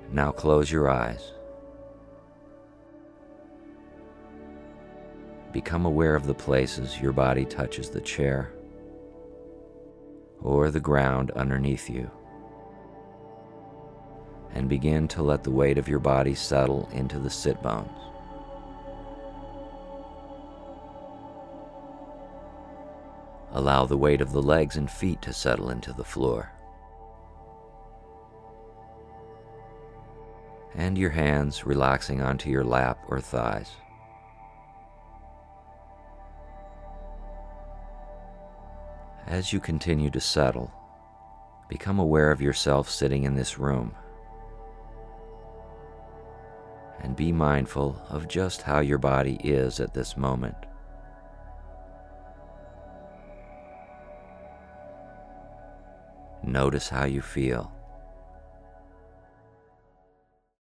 Now close your eyes. Become aware of the places your body touches the chair or the ground underneath you, and begin to let the weight of your body settle into the sit bones. Allow the weight of the legs and feet to settle into the floor, and your hands relaxing onto your lap or thighs. As you continue to settle, become aware of yourself sitting in this room, and be mindful of just how your body is at this moment. Notice how you feel.